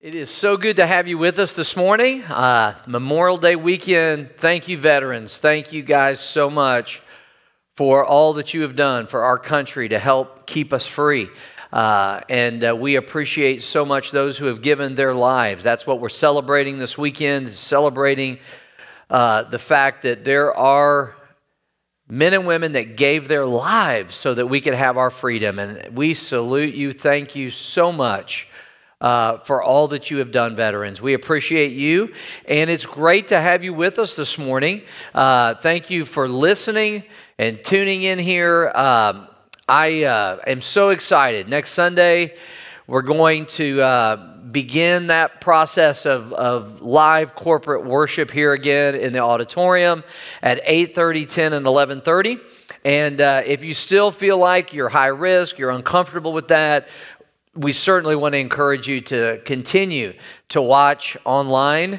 It is so good to have you with us this morning. Memorial Day weekend. Thank you, veterans. Thank you guys so much for all that you have done for our country to help keep us free. And we appreciate so much those who have given their lives. That's what we're celebrating this weekend, celebrating the fact that there are men and women that gave their lives so that we could have our freedom. And we salute you. Thank you so much for all that you have done, veterans. We appreciate you, and it's great to have you with us this morning. Thank you for listening and tuning in here. I am so excited. Next Sunday, we're going to begin that process of live corporate worship here again in the auditorium at 8:30, 10, and 11:30. And if you still feel like you're high risk, you're uncomfortable with that, we certainly want to encourage you to continue to watch online,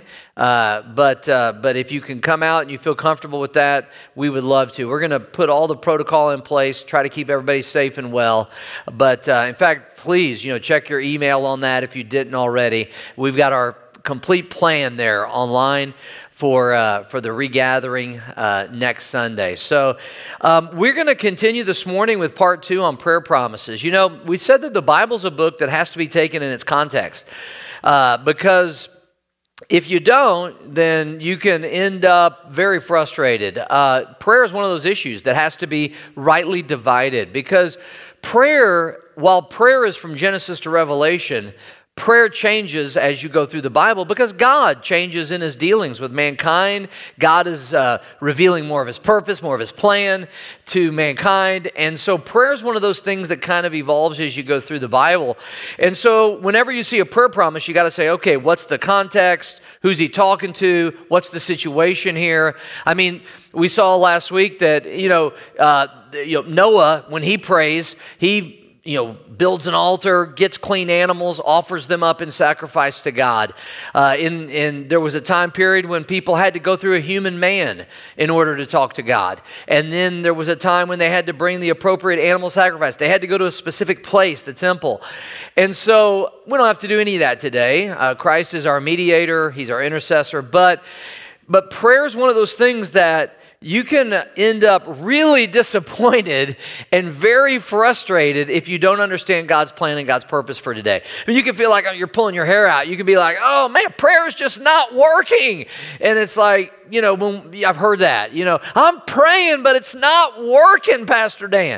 but if you can come out and you feel comfortable with that, we would love to. We're going to put all the protocol in place, try to keep everybody safe and well. But in fact, please, check your email on that if you didn't already. We've got our complete plan there online for the regathering next Sunday. So we're going to continue this morning with part 2 on prayer promises. We said that the Bible's a book that has to be taken in its context because if you don't, then you can end up very frustrated. Prayer is one of those issues that has to be rightly divided because while prayer is from Genesis to Revelation, prayer changes as you go through the Bible because God changes in His dealings with mankind. God is revealing more of His purpose, more of His plan to mankind. And so prayer is one of those things that kind of evolves as you go through the Bible. And so whenever you see a prayer promise, you got to say, okay, what's the context? Who's he talking to? What's the situation here? I mean, we saw last week that, Noah, when he prays, he builds an altar, gets clean animals, offers them up in sacrifice to God. And there was a time period when people had to go through a human man in order to talk to God. And then there was a time when they had to bring the appropriate animal sacrifice. They had to go to a specific place, the temple. And so we don't have to do any of that today. Christ is our mediator. He's our intercessor. But prayer is one of those things that you can end up really disappointed and very frustrated if you don't understand God's plan and God's purpose for today. I mean, you can feel like you're pulling your hair out. You can be like, oh man, prayer is just not working. And it's like, I've heard that, I'm praying, but it's not working, Pastor Dan.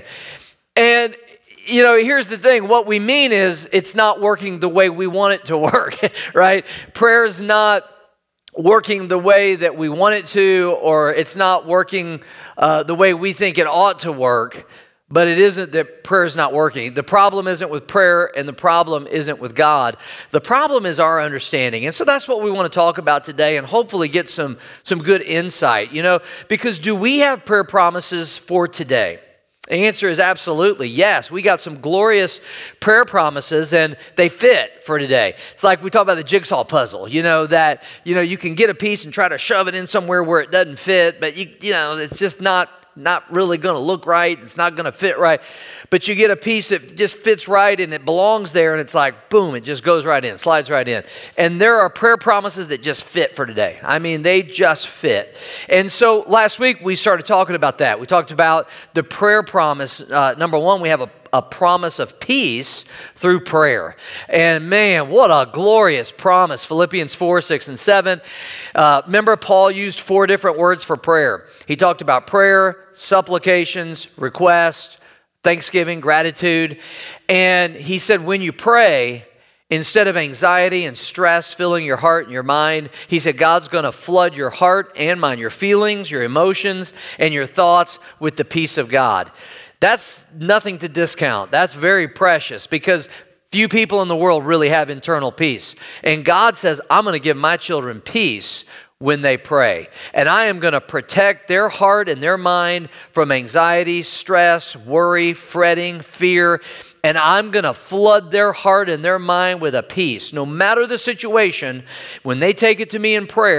And here's the thing. What we mean is it's not working the way we want it to work, right? Prayer is not working the way that we want it to, or it's not working the way we think it ought to work, but it isn't that prayer is not working. The problem isn't with prayer, and the problem isn't with God. The problem is our understanding. And so that's what we want to talk about today and hopefully get some good insight, because do we have prayer promises for today? The answer is absolutely yes. We got some glorious prayer promises and they fit for today. It's like we talk about the jigsaw puzzle, that you can get a piece and try to shove it in somewhere where it doesn't fit, but it's just not really going to look right. It's not going to fit right. But you get a piece that just fits right and it belongs there, and it's like, boom, it just goes right in, slides right in. And there are prayer promises that just fit for today. I mean, they just fit. And so last week we started talking about that. We talked about the prayer promise. Number one, we have a promise of peace through prayer. And man, what a glorious promise. Philippians 4, 6, and 7. Remember, Paul used 4 different words for prayer. He talked about prayer, supplications, request, thanksgiving, gratitude. And he said, when you pray, instead of anxiety and stress filling your heart and your mind, he said, God's going to flood your heart and mind, your feelings, your emotions, and your thoughts with the peace of God. That's nothing to discount. That's very precious because few people in the world really have internal peace. And God says, I'm going to give my children peace when they pray. And I am going to protect their heart and their mind from anxiety, stress, worry, fretting, fear. And I'm going to flood their heart and their mind with a peace. No matter the situation, when they take it to me in prayer,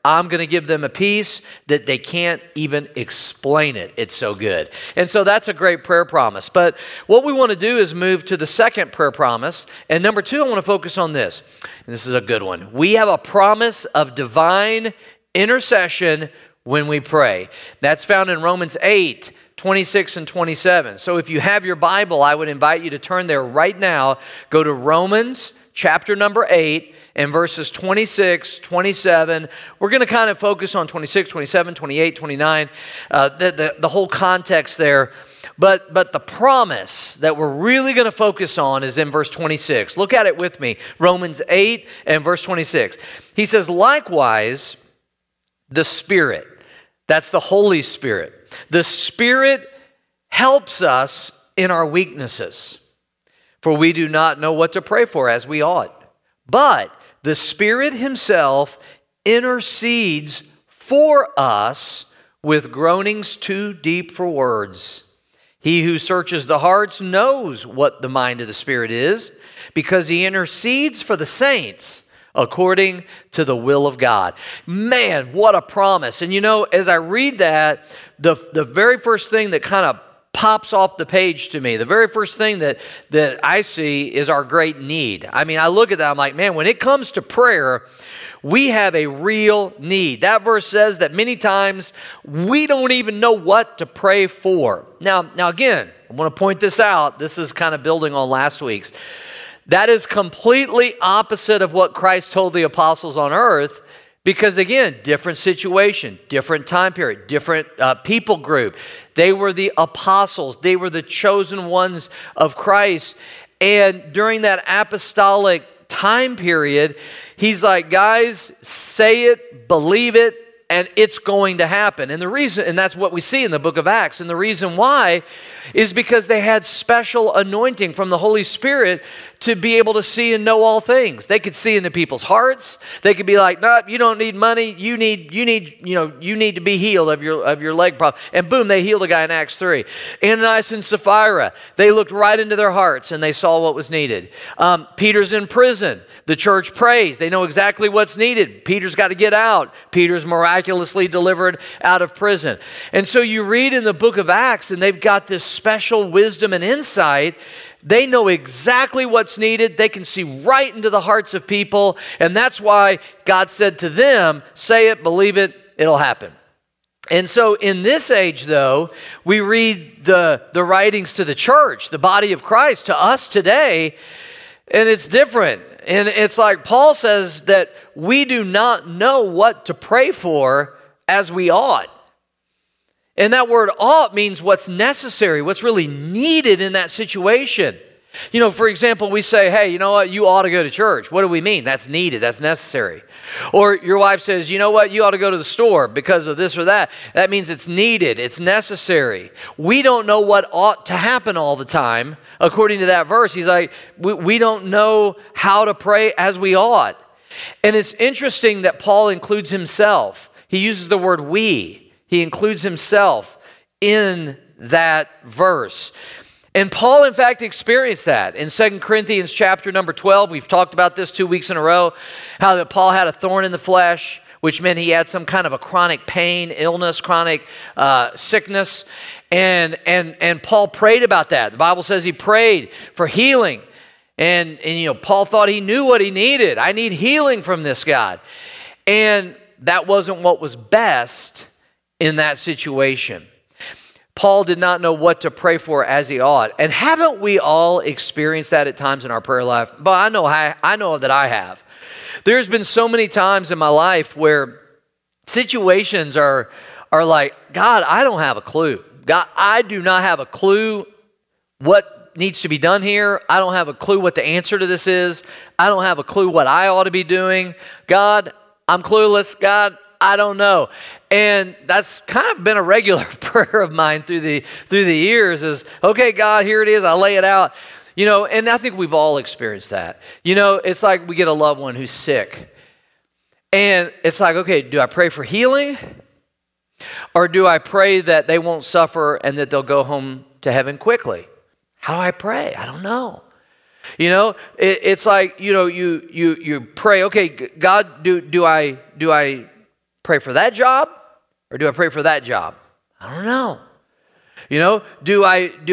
I'm going to give them a peace that they can't even explain it. It's so good. And so that's a great prayer promise. But what we want to do is move to the second prayer promise. And number 2, I want to focus on this. And this is a good one. We have a promise of divine intercession when we pray. That's found in Romans 8, 26 and 27. So if you have your Bible, I would invite you to turn there right now. Go to Romans chapter number 8 and verses 26, 27. We're going to kind of focus on 26, 27, 28, 29, the whole context there. But the promise that we're really going to focus on is in verse 26. Look at it with me. Romans 8 and verse 26. He says, likewise, the Spirit, that's the Holy Spirit. The Spirit helps us in our weaknesses, for we do not know what to pray for as we ought. But the Spirit Himself intercedes for us with groanings too deep for words. He who searches the hearts knows what the mind of the Spirit is, because He intercedes for the saints according to the will of God. Man, what a promise. And you know, as I read that, the very first thing that kind of pops off the page to me, the very first thing that I see is our great need. I mean, I look at that, I'm like, man, when it comes to prayer, we have a real need. That verse says that many times we don't even know what to pray for. Now again, I want to point this out. This is kind of building on last week's. That is completely opposite of what Christ told the apostles on earth, because again, different situation, different time period, different people group. They were the apostles. They were the chosen ones of Christ. And during that apostolic time period, He's like, guys, say it, believe it, and it's going to happen. And the reason, and that's what we see in the book of Acts, and the reason why is because they had special anointing from the Holy Spirit to be able to see and know all things. They could see into people's hearts. They could be like, no, you don't need money. You need to be healed of your leg problem. And boom, they healed a guy in Acts 3. Ananias and Sapphira, they looked right into their hearts and they saw what was needed. Peter's in prison. The church prays. They know exactly what's needed. Peter's got to get out. Peter's miraculously delivered out of prison. And so you read in the book of Acts, and they've got this special wisdom and insight. They know exactly what's needed. They can see right into the hearts of people. And that's why God said to them, say it, believe it, it'll happen. And so in this age, though, we read the writings to the church, the body of Christ, to us today, and it's different. And it's like Paul says that we do not know what to pray for as we ought. And that word ought means what's necessary, what's really needed in that situation. You know, for example, we say, hey, you know what, you ought to go to church. What do we mean? That's needed, that's necessary. Or your wife says, you know what, you ought to go to the store because of this or that. That means it's needed, it's necessary. We don't know what ought to happen all the time. According to that verse, he's like, we don't know how to pray as we ought. And it's interesting that Paul includes himself. He uses the word we. He includes himself in that verse. And Paul, in fact, experienced that. In 2 Corinthians chapter number 12, we've talked about this 2 weeks in a row, how that Paul had a thorn in the flesh, which meant he had some kind of a chronic pain, illness, chronic sickness. And Paul prayed about that. The Bible says he prayed for healing. And you know, Paul thought he knew what he needed. I need healing from this God. And that wasn't what was best in that situation. Paul did not know what to pray for as he ought. And haven't we all experienced that at times in our prayer life? But I know that I have. There's been so many times in my life where situations are like, God, I don't have a clue. God, I do not have a clue what needs to be done here. I don't have a clue what the answer to this is. I don't have a clue what I ought to be doing. God, I'm clueless. God, I don't know. And that's kind of been a regular prayer of mine through the years is, okay, God, here it is. I lay it out. You know, and I think we've all experienced that. You know, it's like we get a loved one who's sick. And it's like, okay, do I pray for healing? Or do I pray that they won't suffer and that they'll go home to heaven quickly? How do I pray? I don't know. You know, it's like, you know, you pray, okay, God, do I Pray for that job, or do I pray for that job? I don't know. You know, do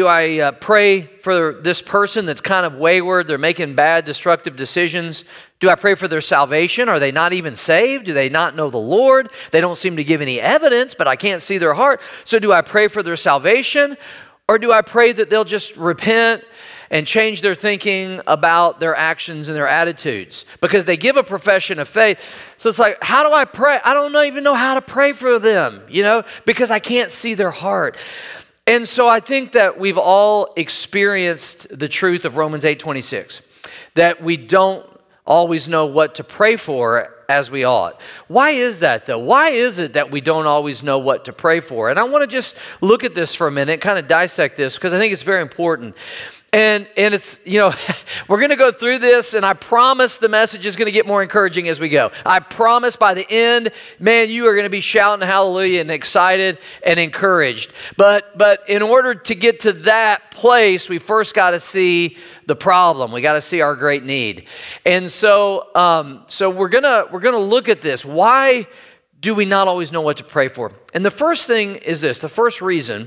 I pray for this person that's kind of wayward, they're making bad, destructive decisions? Do I pray for their salvation? Are they not even saved? Do they not know the Lord? They don't seem to give any evidence, but I can't see their heart. So do I pray for their salvation? Or do I pray that they'll just repent and change their thinking about their actions and their attitudes? Because they give a profession of faith. So it's like, how do I pray? I don't even know how to pray for them, you know, because I can't see their heart. And so I think that we've all experienced the truth of Romans 8:26, that we don't always know what to pray for as we ought. Why is that though? Why is it that we don't always know what to pray for? And I want to just look at this for a minute, kind of dissect this, because I think it's very important. And it's, you know, we're going to go through this, and I promise the message is going to get more encouraging as we go. I promise by the end, man, you are going to be shouting hallelujah and excited and encouraged. But in order to get to that place, we first got to see the problem. We got to see our great need. And so we're gonna look at this. Why do we not always know what to pray for? And the first thing is this. The first reason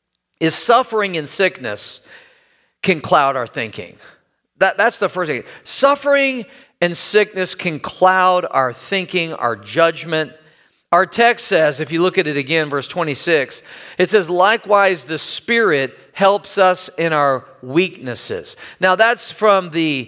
is suffering and sickness can cloud our thinking. That's the first thing. Suffering and sickness can cloud our thinking, our judgment. Our text says, if you look at it again, verse 26, it says, likewise the Spirit helps us in our weaknesses. Now that's from the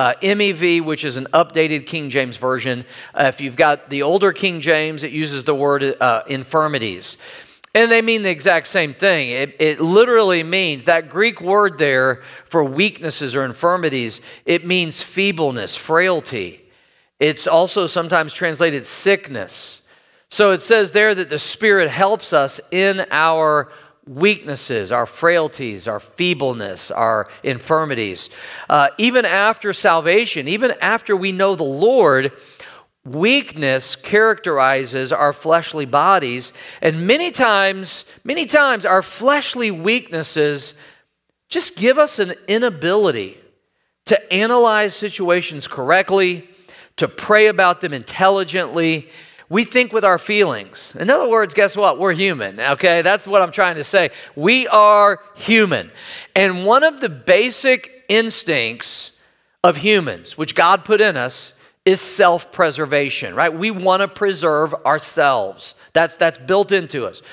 MEV, which is an updated King James Version. If you've got the older King James, it uses the word infirmities. And they mean the exact same thing. It literally means, that Greek word there for weaknesses or infirmities, it means feebleness, frailty. It's also sometimes translated sickness. So it says there that the Spirit helps us in our weaknesses, our frailties, our feebleness, our infirmities. Even after salvation, even after we know the Lord, weakness characterizes our fleshly bodies, and many times our fleshly weaknesses just give us an inability to analyze situations correctly, to pray about them intelligently. We think with our feelings. In other words, guess what? We're human, okay? That's what I'm trying to say. We are human. And one of the basic instincts of humans, which God put in us, is self-preservation, right? We want to preserve ourselves. That's built into us.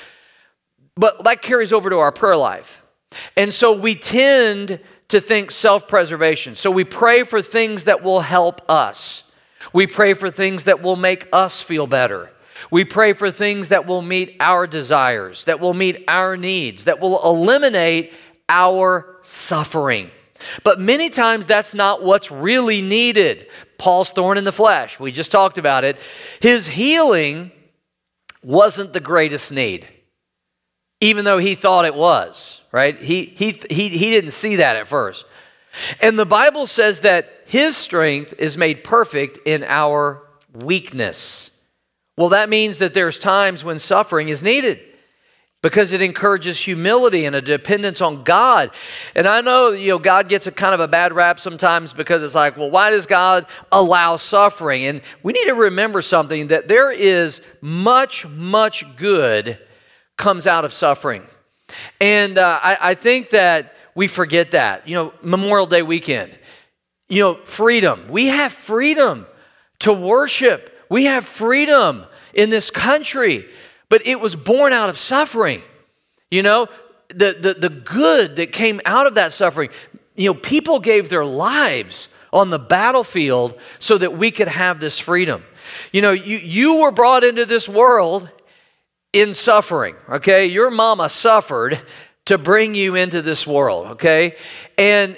But that carries over to our prayer life. And so we tend to think self-preservation. So we pray for things that will help us. We pray for things that will make us feel better. We pray for things that will meet our desires, that will meet our needs, that will eliminate our suffering. But many times that's not what's really needed. Paul's thorn in the flesh, we just talked about it. His healing wasn't the greatest need, even though he thought it was, right? He didn't see that at first. And the Bible says that his strength is made perfect in our weakness. Well, that means that there's times when suffering is needed, because it encourages humility and a dependence on God. And I know, God gets a kind of a bad rap sometimes, because it's like, well, why does God allow suffering? And we need to remember something, that there is much, much good comes out of suffering. And I think that we forget that. Memorial Day weekend, freedom. We have freedom to worship. We have freedom in this country. But it was born out of suffering. The good that came out of that suffering. People gave their lives on the battlefield so that we could have this freedom. You were brought into this world in suffering, okay? Your mama suffered to bring you into this world, okay? And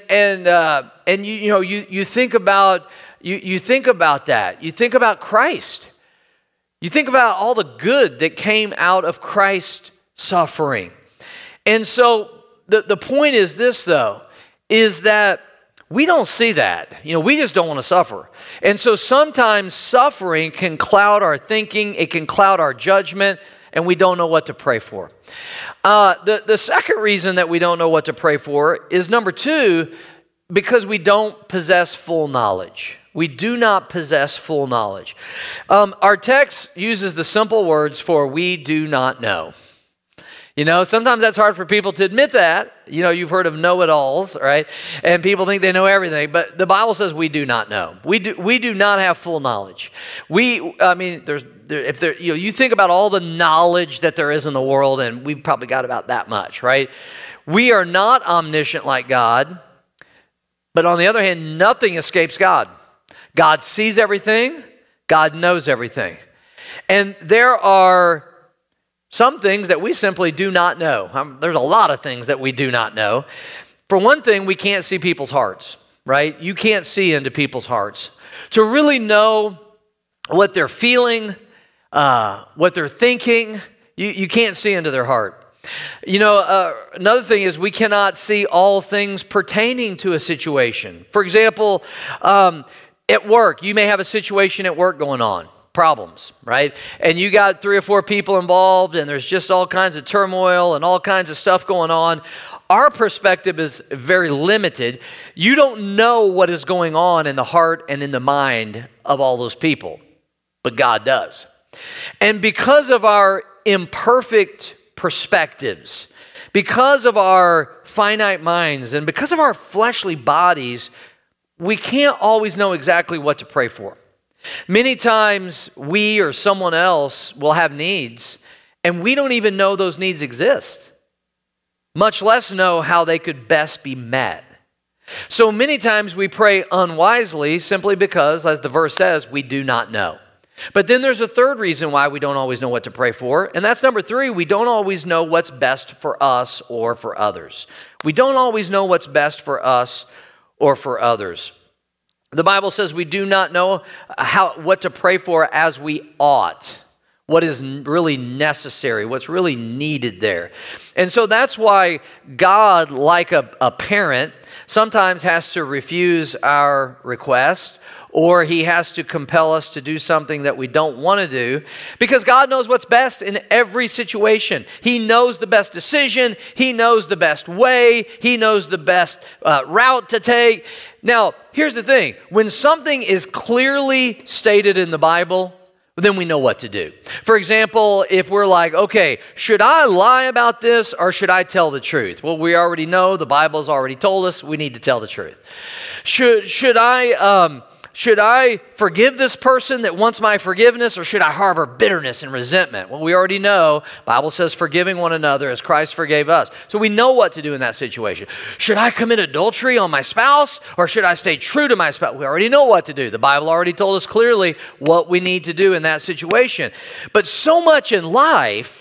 you think about that. You think about Christ. You think about all the good that came out of Christ's suffering. And so the point is this, though, is that we don't see that. We just don't want to suffer. And so sometimes suffering can cloud our thinking, it can cloud our judgment, and we don't know what to pray for. The second reason that we don't know what to pray for is, number two, because we don't possess full knowledge. We do not possess full knowledge. Our text uses the simple words for we do not know. You know, sometimes that's hard for people to admit that. You know, you've heard of know-it-alls, right? And people think they know everything, but the Bible says we do not know. We do not have full knowledge. You think about all the knowledge that there is in the world, and we've probably got about that much, right? We are not omniscient like God, but on the other hand, nothing escapes God. God sees everything. God knows everything. And there are some things that we simply do not know. There's a lot of things that we do not know. For one thing, we can't see people's hearts, right? You can't see into people's hearts. To really know what they're feeling, what they're thinking, you can't see into their heart. You know, another thing is we cannot see all things pertaining to a situation. For example, at work, you may have a situation at work going on. Problems, right? And you got 3 or 4 people involved, and there's just all kinds of turmoil and all kinds of stuff going on. Our perspective is very limited. You don't know what is going on in the heart and in the mind of all those people, but God does. And because of our imperfect perspectives, because of our finite minds, and because of our fleshly bodies, we can't always know exactly what to pray for. Many times we or someone else will have needs and we don't even know those needs exist, much less know how they could best be met. So many times we pray unwisely simply because, as the verse says, we do not know. But then there's a third reason why we don't always know what to pray for, and that's number 3, we don't always know what's best for us or for others. We don't always know what's best for us or for others. The Bible says we do not know what to pray for as we ought, what is really necessary, what's really needed there. And so that's why God, like a parent, sometimes has to refuse our request, or he has to compel us to do something that we don't want to do, because God knows what's best in every situation. He knows the best decision. He knows the best way. He knows the best route to take. Now, here's the thing. When something is clearly stated in the Bible, then we know what to do. For example, if we're like, okay, should I lie about this or should I tell the truth? Well, we already know, the Bible's already told us we need to tell the truth. Should I forgive this person that wants my forgiveness, or should I harbor bitterness and resentment? Well, we already know, the Bible says forgiving one another as Christ forgave us. So we know what to do in that situation. Should I commit adultery on my spouse, or should I stay true to my spouse? We already know what to do. The Bible already told us clearly what we need to do in that situation. But so much in life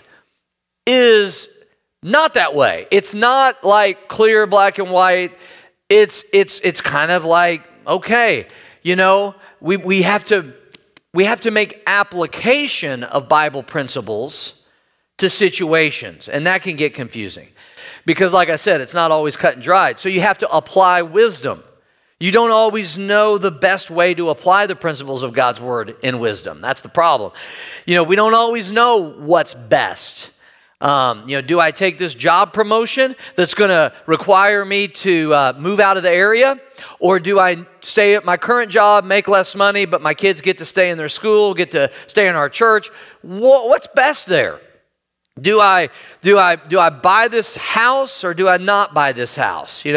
is not that way. It's not like clear, black and white. It's kind of like, okay, you know, we have to make application of Bible principles to situations, and that can get confusing. Because like I said, it's not always cut and dried. So you have to apply wisdom. You don't always know the best way to apply the principles of God's word in wisdom. That's the problem. You know, we don't always know what's best. Do I take this job promotion that's going to require me to move out of the area? Or do I stay at my current job, make less money, but my kids get to stay in their school, get to stay in our church? What's best there? Do I buy this house or do I not buy this house? Do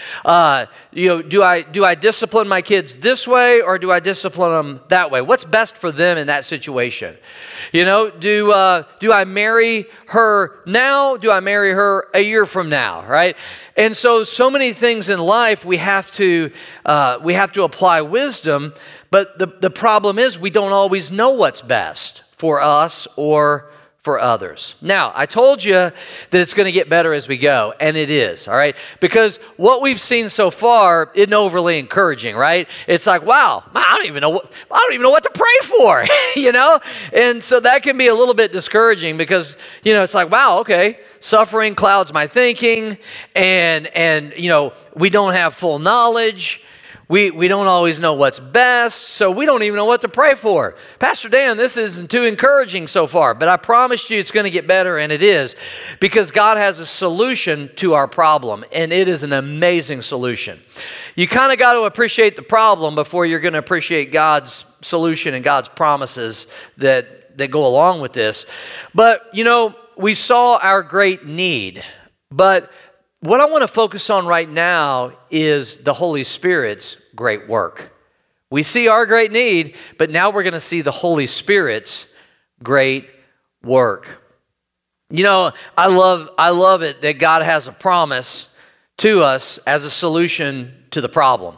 I discipline my kids this way or do I discipline them that way? What's best for them in that situation? Do I marry her now? Do I marry her a year from now? Right? And so many things in life we have to apply wisdom, but the problem is we don't always know what's best for us or for others. Now, I told you that it's going to get better as we go, and it is, all right? Because what we've seen so far isn't overly encouraging, right? It's like, wow, I don't even know what to pray for, And so that can be a little bit discouraging because, it's like, wow, okay, suffering clouds my thinking, and we don't have full knowledge. We don't always know what's best, so we don't even know what to pray for. Pastor Dan, this isn't too encouraging so far, but I promised you it's going to get better, and it is, because God has a solution to our problem, and it is an amazing solution. You kind of got to appreciate the problem before you're going to appreciate God's solution and God's promises that go along with this. But, we saw our great need, but what I want to focus on right now is the Holy Spirit's great work. We see our great need, but now we're going to see the Holy Spirit's great work. I love it that God has a promise to us as a solution to the problem.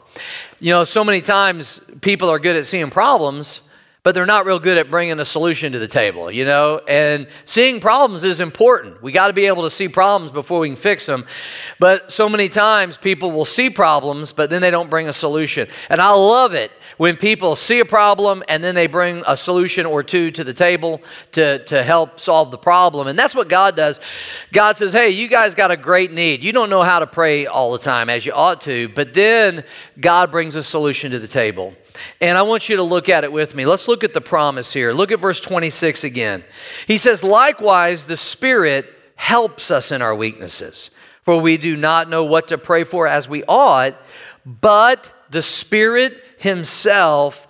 So many times people are good at seeing problems, but they're not real good at bringing a solution to the table, and seeing problems is important. We got to be able to see problems before we can fix them. But so many times people will see problems, but then they don't bring a solution. And I love it when people see a problem and then they bring a solution or two to the table to help solve the problem. And that's what God does. God says, hey, you guys got a great need. You don't know how to pray all the time as you ought to, but then God brings a solution to the table. And I want you to look at it with me. Let's look at the promise here. Look at verse 26 again. He says, likewise, the Spirit helps us in our weaknesses, for we do not know what to pray for as we ought, but the Spirit Himself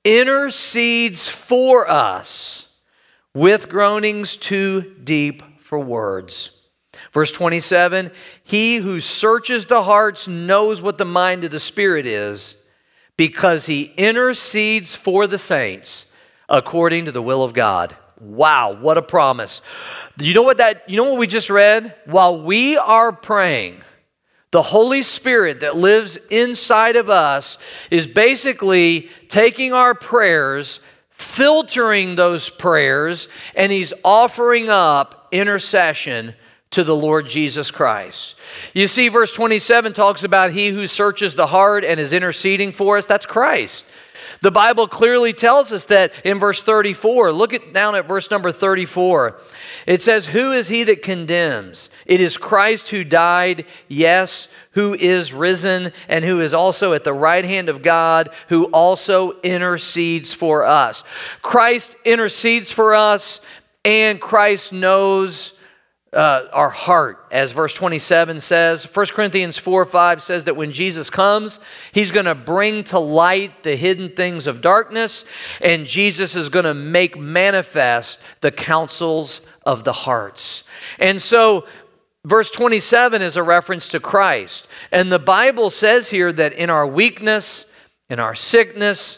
intercedes for us with groanings too deep for words. Verse 27, He who searches the hearts knows what the mind of the Spirit is, because He intercedes for the saints according to the will of God. Wow, what a promise. You know what we just read? While we are praying, the Holy Spirit that lives inside of us is basically taking our prayers, filtering those prayers, and He's offering up intercession to the Lord Jesus Christ. You see, verse 27 talks about He who searches the heart and is interceding for us. That's Christ. The Bible clearly tells us that in verse 34. Look down at verse number 34. It says, who is he that condemns? It is Christ who died, yes, who is risen, and who is also at the right hand of God, who also intercedes for us. Christ intercedes for us, and Christ knows our heart, as verse 27 says. 1 Corinthians 4:5 says that when Jesus comes, He's going to bring to light the hidden things of darkness, and Jesus is going to make manifest the counsels of the hearts. And so verse 27 is a reference to Christ. And the Bible says here that in our weakness, in our sickness,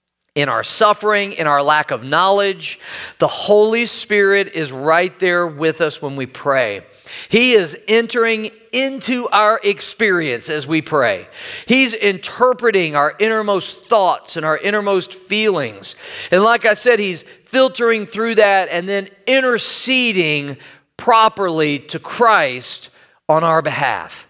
in our suffering, in our lack of knowledge, the Holy Spirit is right there with us when we pray. He is entering into our experience as we pray. He's interpreting our innermost thoughts and our innermost feelings. And like I said, He's filtering through that and then interceding properly to Christ on our behalf.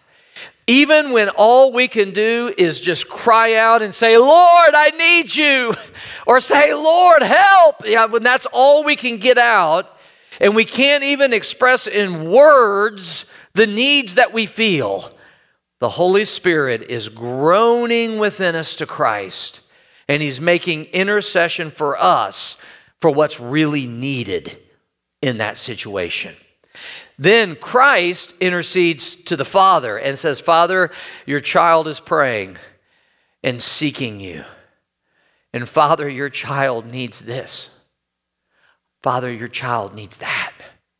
Even when all we can do is just cry out and say, Lord, I need you. Or say, Lord, help. When that's all we can get out, and we can't even express in words the needs that we feel, the Holy Spirit is groaning within us to Christ, and He's making intercession for us for what's really needed in that situation. Then Christ intercedes to the Father and says, Father, your child is praying and seeking you. And Father, your child needs this. Father, your child needs that.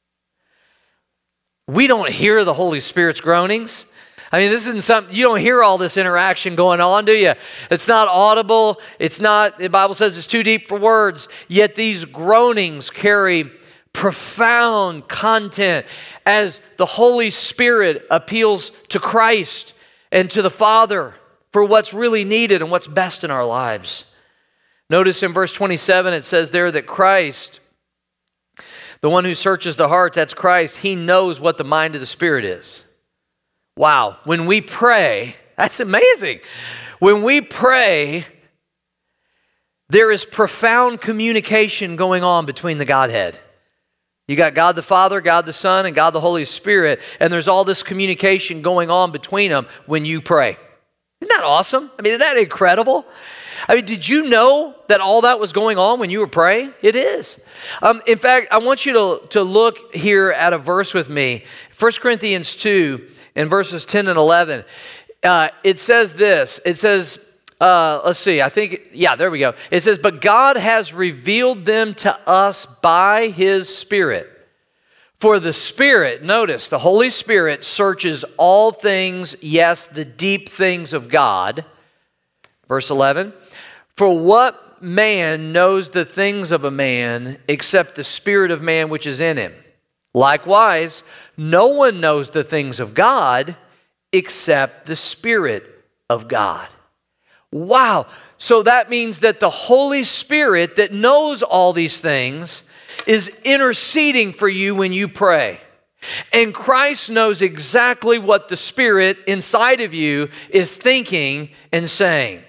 We don't hear the Holy Spirit's groanings. I mean, this isn't something, you don't hear all this interaction going on, do you? It's not audible. It's not, the Bible says it's too deep for words. Yet these groanings carry profound content as the Holy Spirit appeals to Christ and to the Father for what's really needed and what's best in our lives. Notice in verse 27, it says there that Christ, the one who searches the heart, that's Christ, He knows what the mind of the Spirit is. Wow. When we pray, that's amazing. When we pray, there is profound communication going on between the Godhead. You got God the Father, God the Son, and God the Holy Spirit, and there's all this communication going on between them when you pray. Isn't that awesome? I mean, isn't that incredible? I mean, did you know that all that was going on when you were praying? It is. In fact, I want you to look here at a verse with me. 1 Corinthians 2 in verses 10 and 11. It says this. It says, let's see, there we go. It says, but God has revealed them to us by his Spirit. For the Spirit, notice, the Holy Spirit searches all things, yes, the deep things of God. Verse 11, for what man knows the things of a man except the spirit of man which is in him? Likewise, no one knows the things of God except the Spirit of God. Wow. So that means that the Holy Spirit that knows all these things is interceding for you when you pray. And Christ knows exactly what the Spirit inside of you is thinking and saying.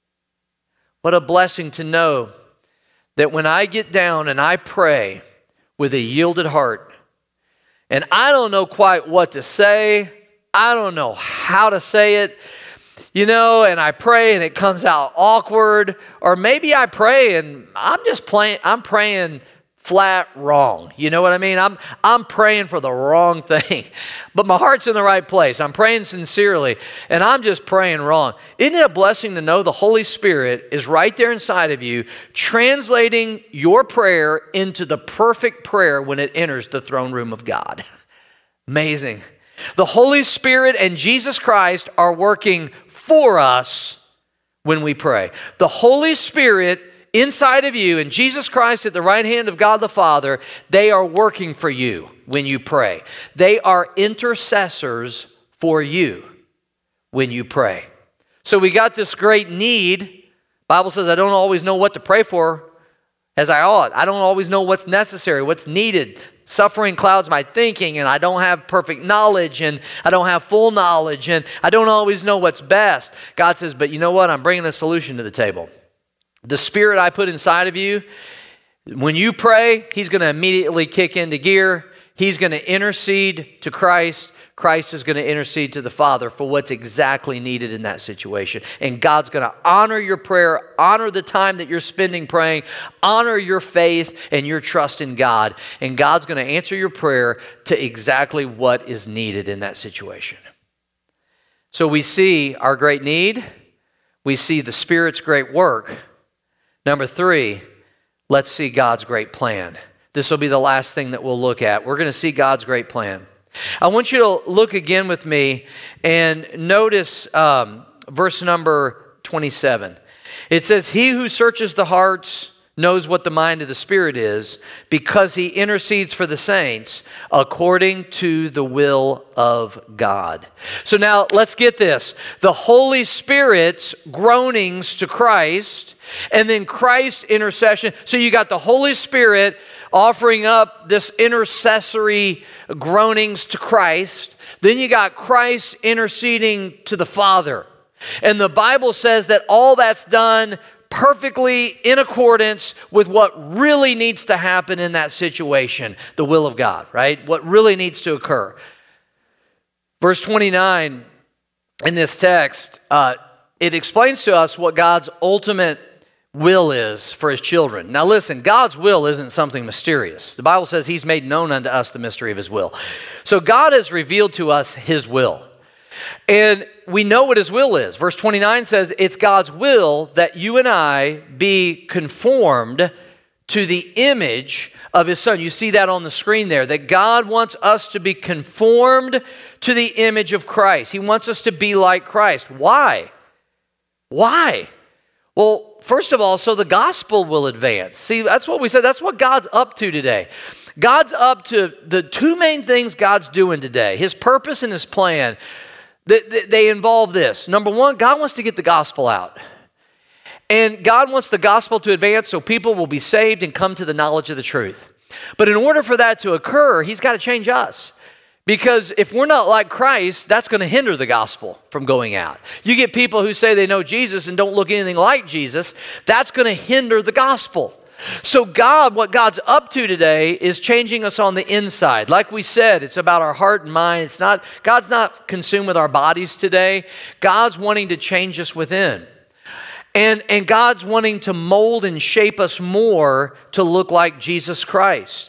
What a blessing to know that when I get down and I pray with a yielded heart, and I don't know quite what to say, I don't know how to say it, and I pray and it comes out awkward, or maybe I pray and I'm praying flat wrong. You know what I mean? I'm praying for the wrong thing, but my heart's in the right place. I'm praying sincerely, and I'm just praying wrong. Isn't it a blessing to know the Holy Spirit is right there inside of you, translating your prayer into the perfect prayer when it enters the throne room of God? Amazing. The Holy Spirit and Jesus Christ are working for us when we pray. The Holy Spirit inside of you and Jesus Christ at the right hand of God the Father, they are working for you when you pray. They are intercessors for you when you pray. So we got this great need. Bible says I don't always know what to pray for as I ought. I don't always know what's necessary, what's needed. Suffering clouds my thinking, and I don't have perfect knowledge, and I don't have full knowledge, and I don't always know what's best. God says, but you know what? I'm bringing a solution to the table. The Spirit I put inside of you, when you pray, he's going to immediately kick into gear. He's going to intercede to Christ. Christ is going to intercede to the Father for what's exactly needed in that situation. And God's going to honor your prayer, honor the time that you're spending praying, honor your faith and your trust in God. And God's going to answer your prayer to exactly what is needed in that situation. So we see our great need. We see the Spirit's great work. Number 3, let's see God's great plan. This will be the last thing that we'll look at. We're going to see God's great plan. I want you to look again with me and notice verse number 27. It says, he who searches the hearts knows what the mind of the Spirit is, because he intercedes for the saints according to the will of God. So now let's get this. The Holy Spirit's groanings to Christ, and then Christ's intercession. So you got the Holy Spirit offering up this intercessory groanings to Christ. Then you got Christ interceding to the Father. And the Bible says that all that's done perfectly in accordance with what really needs to happen in that situation, the will of God, right? What really needs to occur. Verse 29 in this text, it explains to us what God's ultimate will is for his children. Now listen, God's will isn't something mysterious. The Bible says he's made known unto us the mystery of his will. So God has revealed to us his will. And we know what his will is. Verse 29 says it's God's will that you and I be conformed to the image of his Son. You see that on the screen there, that God wants us to be conformed to the image of Christ. He wants us to be like Christ. Why? Why? Well, first of all, so the gospel will advance. See, that's what we said. That's what God's up to today. God's up to the two main things God's doing today. His purpose and his plan, they involve this. Number one, God wants to get the gospel out. And God wants the gospel to advance so people will be saved and come to the knowledge of the truth. But in order for that to occur, he's got to change us. Because if we're not like Christ, that's going to hinder the gospel from going out. You get people who say they know Jesus and don't look anything like Jesus, that's going to hinder the gospel. So what God's up to today is changing us on the inside. Like we said, it's about our heart and mind. God's not consumed with our bodies today. God's wanting to change us within. And God's wanting to mold and shape us more to look like Jesus Christ.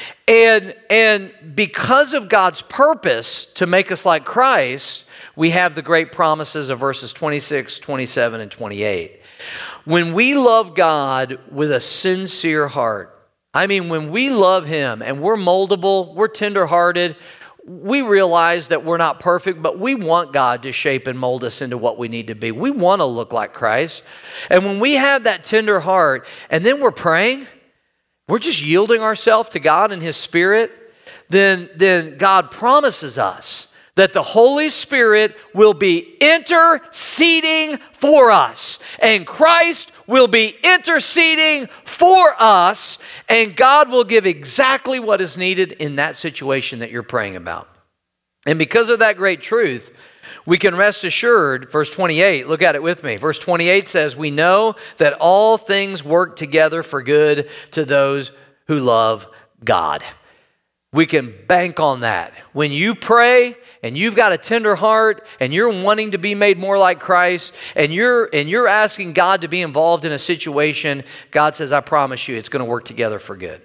And because of God's purpose to make us like Christ, we have the great promises of verses 26, 27, and 28. When we love God with a sincere heart, I mean, when we love Him and we're moldable, we're tenderhearted, we realize that we're not perfect, but we want God to shape and mold us into what we need to be. We want to look like Christ. And when we have that tender heart and then we're praying, we're just yielding ourselves to God and His Spirit, then God promises us that the Holy Spirit will be interceding for us. And Christ will be interceding for us. And God will give exactly what is needed in that situation that you're praying about. And because of that great truth, we can rest assured, verse 28, look at it with me. Verse 28 says, we know that all things work together for good to those who love God. We can bank on that. When you pray and you've got a tender heart and you're wanting to be made more like Christ and you're asking God to be involved in a situation, God says, I promise you it's going to work together for good.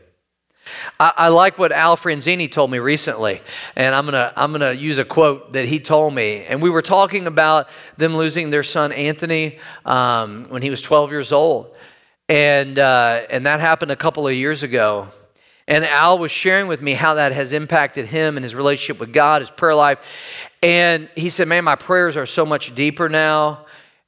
I like what Al Franzini told me recently, and I'm gonna use a quote that he told me. And we were talking about them losing their son Anthony when he was 12 years old, and that happened a couple of years ago. And Al was sharing with me how that has impacted him and his relationship with God, his prayer life. And he said, "Man, my prayers are so much deeper now."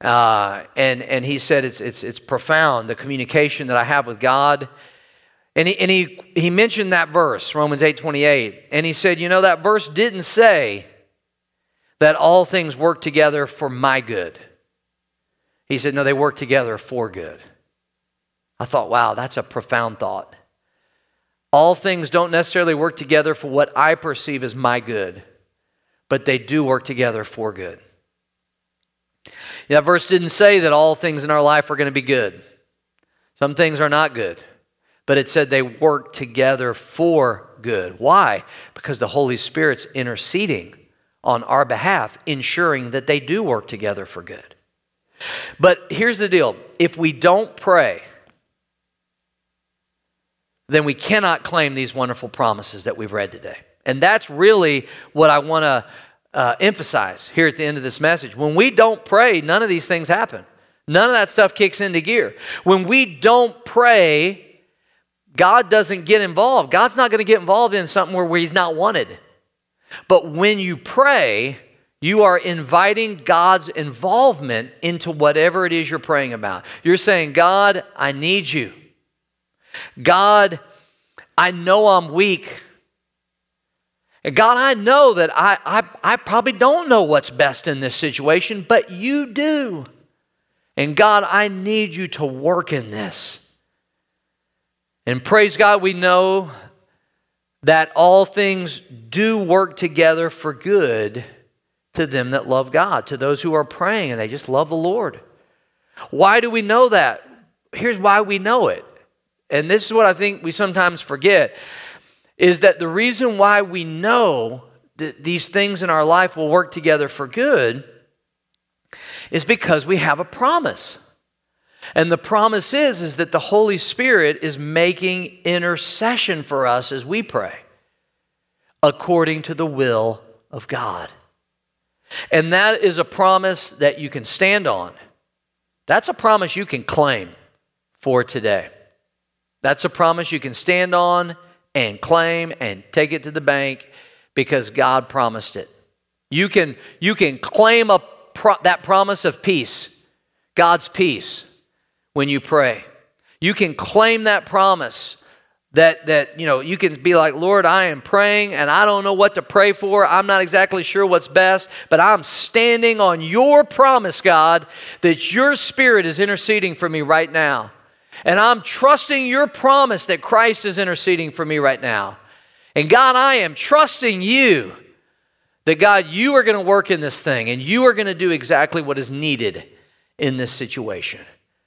And he said, "It's profound, the communication that I have with God." And he mentioned that verse, Romans 8:28. And he said, that verse didn't say that all things work together for my good. He said, no, they work together for good. I thought, wow, that's a profound thought. All things don't necessarily work together for what I perceive as my good, but they do work together for good. That verse didn't say that all things in our life are going to be good. Some things are not good. But it said they work together for good. Why? Because the Holy Spirit's interceding on our behalf, ensuring that they do work together for good. But here's the deal. If we don't pray, then we cannot claim these wonderful promises that we've read today. And that's really what I want to emphasize here at the end of this message. When we don't pray, none of these things happen. None of that stuff kicks into gear. When we don't pray, God doesn't get involved. God's not going to get involved in something where He's not wanted. But when you pray, you are inviting God's involvement into whatever it is you're praying about. You're saying, God, I need you. God, I know I'm weak. And God, I know that I probably don't know what's best in this situation, but you do. And God, I need you to work in this. And praise God, we know that all things do work together for good to them that love God, to those who are praying and they just love the Lord. Why do we know that? Here's why we know it. And this is what I think we sometimes forget, is that the reason why we know that these things in our life will work together for good is because we have a promise. And the promise is that the Holy Spirit is making intercession for us as we pray, according to the will of God. And that is a promise that you can stand on. That's a promise you can claim for today. That's a promise you can stand on and claim and take it to the bank because God promised it. You can claim that promise of peace, God's peace, when you pray. You can claim that promise that you can be like, Lord, I am praying and I don't know what to pray for. I'm not exactly sure what's best, but I'm standing on your promise, God, that your Spirit is interceding for me right now. And I'm trusting your promise that Christ is interceding for me right now. And God, I am trusting you that, God, you are going to work in this thing and you are going to do exactly what is needed in this situation.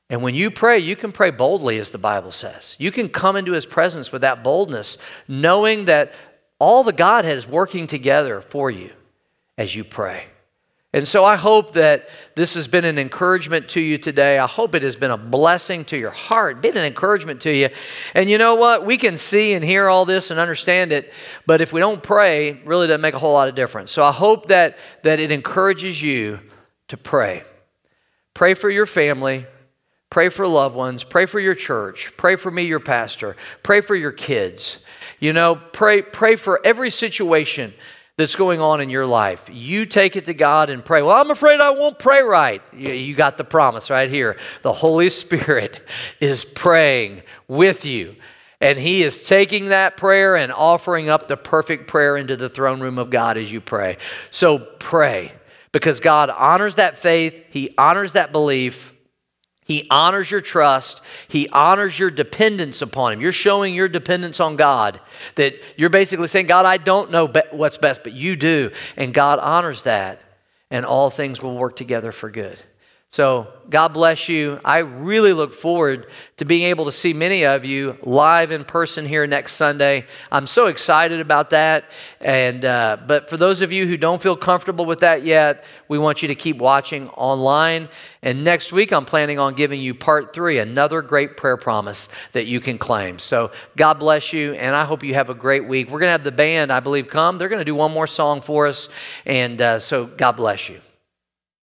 And when you pray, you can pray boldly, as the Bible says. You can come into his presence with that boldness, knowing that all the Godhead is working together for you as you pray. And so I hope that this has been an encouragement to you today. I hope it has been a blessing to your heart, been an encouragement to you. And you know what? We can see and hear all this and understand it, but if we don't pray, it really doesn't make a whole lot of difference. So I hope that it encourages you to pray. Pray for your family. Pray for loved ones. Pray for your church. Pray for me, your pastor. Pray for your kids. You know, pray for every situation that's going on in your life. You take it to God and pray. Well, I'm afraid I won't pray right. You got the promise right here. The Holy Spirit is praying with you. And he is taking that prayer and offering up the perfect prayer into the throne room of God as you pray. So pray, because God honors that faith. He honors that belief. He honors your trust. He honors your dependence upon him. You're showing your dependence on God, that you're basically saying, God, I don't know what's best, but you do. And God honors that, and all things will work together for good. So God bless you. I really look forward to being able to see many of you live in person here next Sunday. I'm so excited about that. And but for those of you who don't feel comfortable with that yet, we want you to keep watching online. And next week, I'm planning on giving you part 3, another great prayer promise that you can claim. So God bless you, and I hope you have a great week. We're going to have the band, I believe, come. They're going to do one more song for us. And so God bless you.